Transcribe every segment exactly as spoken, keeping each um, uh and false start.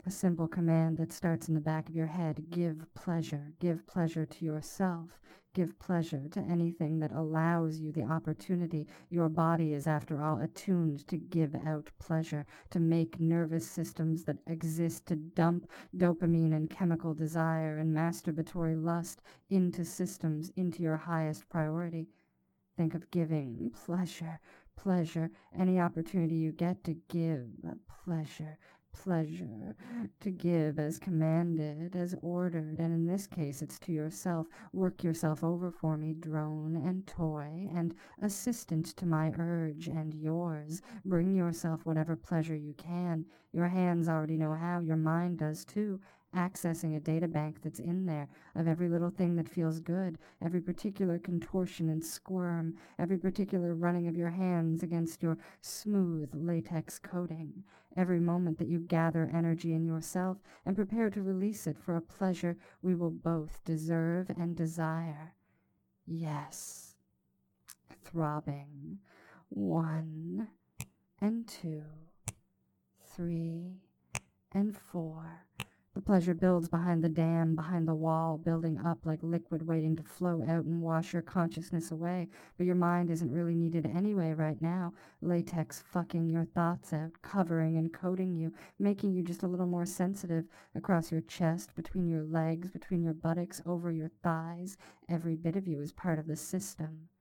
A simple command that starts in the back of your head. Give pleasure. Give pleasure to yourself. Give pleasure to anything that allows you the opportunity. Your body is, after all, attuned to give out pleasure, to make nervous systems that exist to dump dopamine and chemical desire and masturbatory lust into systems, into your highest priority. Think of giving pleasure, pleasure, any opportunity you get to give pleasure. Pleasure, to give as commanded, as ordered, and in this case it's to yourself. Work yourself over for me, drone and toy, and assistant to my urge and yours. Bring yourself whatever pleasure you can. Your hands already know how, your mind does too. Accessing a data bank that's in there of every little thing that feels good, every particular contortion and squirm, every particular running of your hands against your smooth latex coating, every moment that you gather energy in yourself and prepare to release it for a pleasure we will both deserve and desire. Yes. Throbbing. One and two, three and four. The pleasure builds behind the dam, behind the wall, building up like liquid waiting to flow out and wash your consciousness away. But your mind isn't really needed anyway right now. Latex fucking your thoughts out, covering and coating you, making you just a little more sensitive across your chest, between your legs, between your buttocks, over your thighs. Every bit of you is part of the system.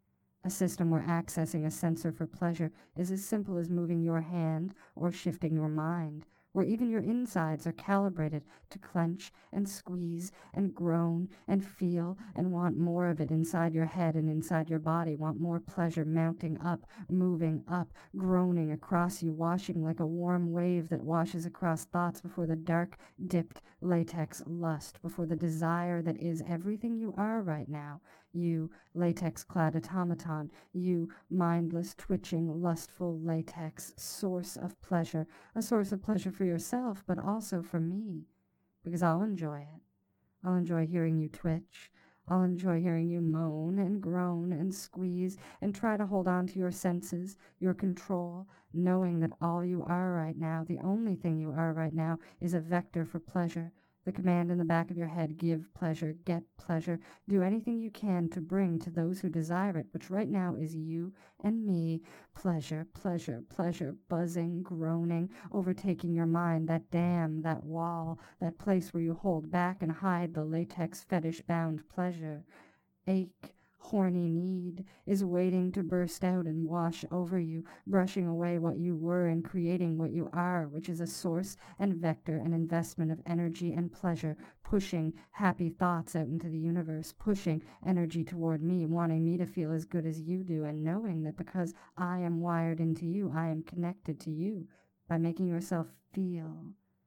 A system where accessing a sensor for pleasure is as simple as moving your hand or shifting your mind, where even your insides are calibrated to clench and squeeze and groan and feel and want more of it inside your head and inside your body, want more pleasure mounting up, moving up, groaning across you, washing like a warm wave that washes across thoughts before the dark, dipped latex lust, before the desire that is everything you are right now. You, latex-clad automaton, you, mindless, twitching, lustful latex, source of pleasure, a source of pleasure for yourself, but also for me, because I'll enjoy it. I'll enjoy hearing you twitch. I'll enjoy hearing you moan and groan and squeeze and try to hold on to your senses, your control, knowing that all you are right now, the only thing you are right now, is a vector for pleasure. The command in the back of your head, give pleasure, get pleasure, do anything you can to bring to those who desire it, which right now is you and me, pleasure, pleasure, pleasure, buzzing, groaning, overtaking your mind, that dam, that wall, that place where you hold back and hide the latex fetish-bound pleasure. Ache, horny need is waiting to burst out and wash over you, brushing away what you were and creating what you are, which is a source and vector and investment of energy and pleasure, pushing happy thoughts out into the universe, pushing energy toward me, wanting me to feel as good as you do, and knowing that because I am wired into you, I am connected to you by making yourself feel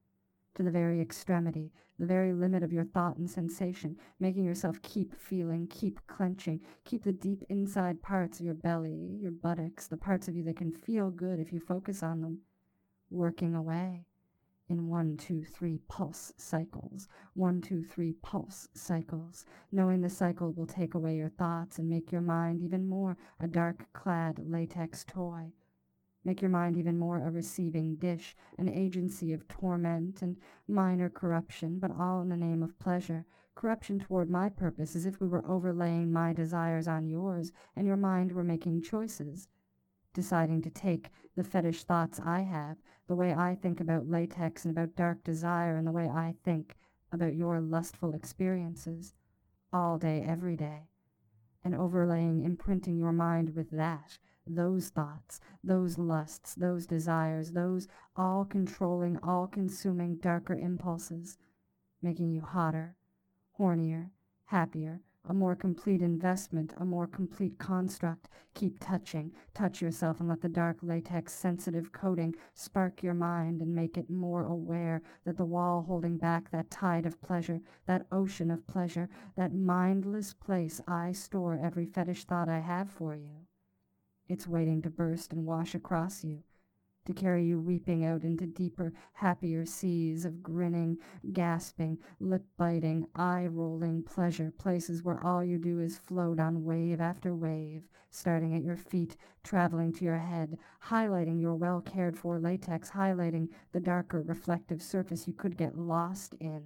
to the very extremity, the very limit of your thought and sensation, making yourself keep feeling, keep clenching, keep the deep inside parts of your belly, your buttocks, the parts of you that can feel good if you focus on them, working away in one, two, three pulse cycles, one, two, three pulse cycles, knowing the cycle will take away your thoughts and make your mind even more a dark-clad latex toy. Make your mind even more a receiving dish, an agency of torment and minor corruption, but all in the name of pleasure. Corruption toward my purpose, as if we were overlaying my desires on yours, and your mind were making choices, deciding to take the fetish thoughts I have, the way I think about latex and about dark desire, and the way I think about your lustful experiences, all day, every day, and overlaying, imprinting your mind with that, those thoughts, those lusts, those desires, those all-controlling, all-consuming darker impulses, making you hotter, hornier, happier, a more complete investment, a more complete construct. Keep touching, touch yourself and let the dark latex sensitive coating spark your mind and make it more aware that the wall holding back that tide of pleasure, that ocean of pleasure, that mindless place I store every fetish thought I have for you. It's waiting to burst and wash across you, to carry you weeping out into deeper, happier seas of grinning, gasping, lip-biting, eye-rolling pleasure, places where all you do is float on wave after wave, starting at your feet, traveling to your head, highlighting your well-cared-for latex, highlighting the darker, reflective surface you could get lost in,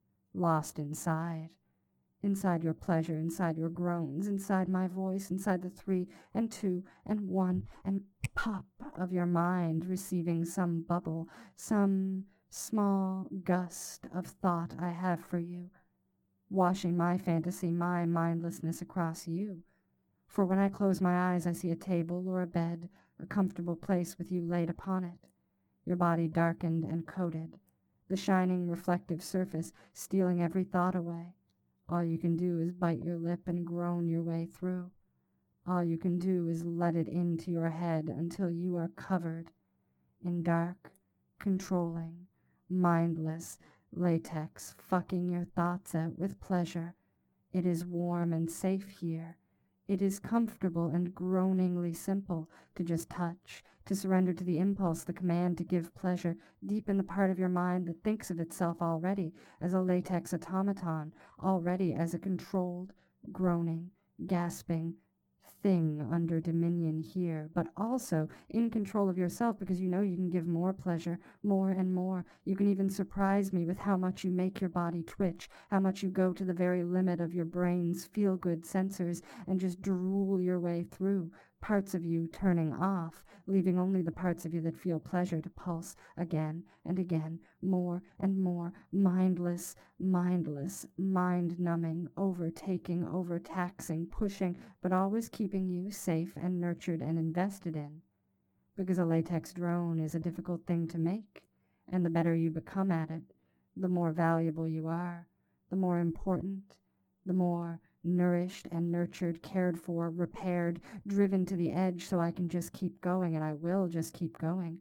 lost inside. Inside your pleasure, inside your groans, inside my voice, inside the three and two and one and pop of your mind, receiving some bubble, some small gust of thought I have for you, washing my fantasy, my mindlessness across you. For when I close my eyes, I see a table or a bed, a comfortable place with you laid upon it, your body darkened and coated, the shining reflective surface stealing every thought away. All you can do is bite your lip and groan your way through. All you can do is let it into your head until you are covered in dark, controlling, mindless latex, fucking your thoughts out with pleasure. It is warm and safe here. It is comfortable and groaningly simple to just touch, to surrender to the impulse, the command to give pleasure deep in the part of your mind that thinks of itself already as a latex automaton, already as a controlled, groaning, gasping thing under dominion here, but also in control of yourself because you know you can give more pleasure, more and more. You can even surprise me with how much you make your body twitch, how much you go to the very limit of your brain's feel-good sensors and just drool your way through, parts of you turning off, leaving only the parts of you that feel pleasure to pulse again and again, more and more, mindless, mindless, mind-numbing, overtaking, overtaxing, pushing, but always keeping you safe and nurtured and invested in. Because a latex drone is a difficult thing to make, and the better you become at it, the more valuable you are, the more important, the more nourished and nurtured, cared for, repaired, driven to the edge so I can just keep going, and I will just keep going.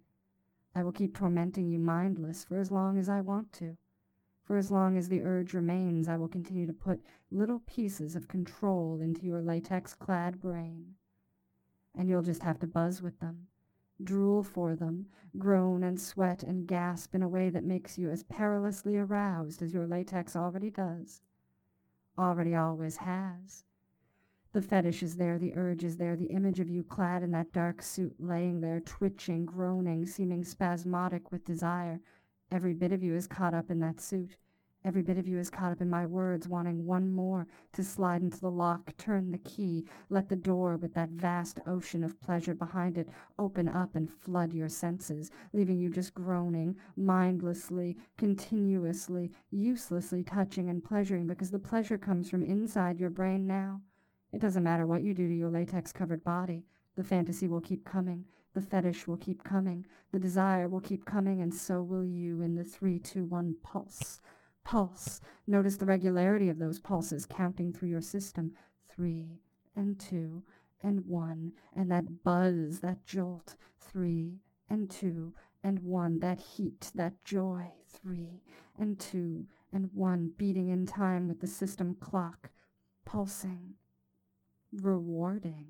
I will keep tormenting you mindless for as long as I want to. For as long as the urge remains, I will continue to put little pieces of control into your latex-clad brain. And you'll just have to buzz with them, drool for them, groan and sweat and gasp in a way that makes you as perilously aroused as your latex already does, already always has. The fetish is there, the urge is there, the image of you clad in that dark suit, laying there, twitching, groaning, seeming spasmodic with desire. Every bit of you is caught up in that suit. Every bit of you is caught up in my words, wanting one more to slide into the lock, turn the key, let the door with that vast ocean of pleasure behind it open up and flood your senses, leaving you just groaning, mindlessly, continuously, uselessly touching and pleasuring, because the pleasure comes from inside your brain now. It doesn't matter what you do to your latex-covered body. The fantasy will keep coming. The fetish will keep coming. The desire will keep coming, and so will you in the three, two, one pulse. Pulse. Notice the regularity of those pulses counting through your system. Three, and two, and one, and that buzz, that jolt. Three, and two, and one, that heat, that joy. Three, and two, and one, beating in time with the system clock. Pulsing. Rewarding.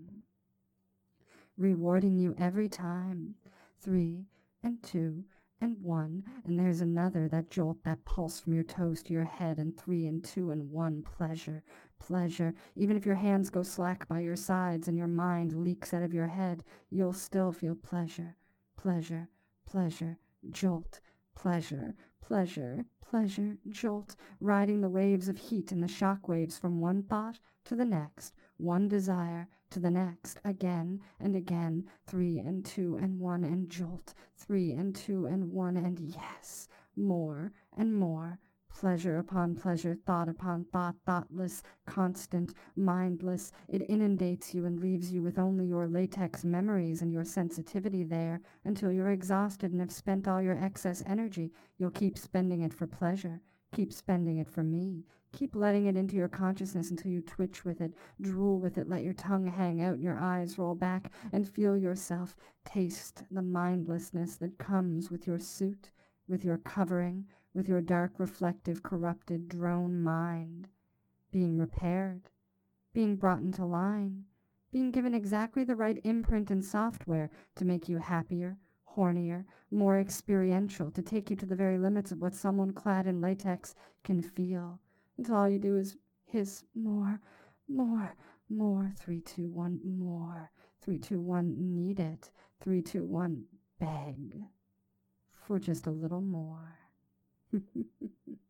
Rewarding you every time. Three, and two, and one, and there's another, that jolt, that pulse from your toes to your head, and three, and two, and one, pleasure, pleasure. Even if your hands go slack by your sides and your mind leaks out of your head, you'll still feel pleasure, pleasure, pleasure, jolt, pleasure, pleasure, pleasure, jolt, riding the waves of heat and the shock waves from one thought to the next, one desire to the next, again and again, three and two and one, and jolt, three and two and one, and yes, more and more, pleasure upon pleasure, thought upon thought, thoughtless, constant, mindless. It inundates you and leaves you with only your latex memories and your sensitivity there until you're exhausted and have spent all your excess energy. You'll keep spending it for pleasure, keep spending it for me. Keep letting it into your consciousness until you twitch with it, drool with it, let your tongue hang out and your eyes roll back, and feel yourself taste the mindlessness that comes with your suit, with your covering, with your dark, reflective, corrupted drone mind, being repaired, being brought into line, being given exactly the right imprint and software to make you happier, hornier, more experiential, to take you to the very limits of what someone clad in latex can feel. Until all you do is hiss, more, more, more, three, two, one, more, three, two, one, need it, three, two, one, beg for just a little more.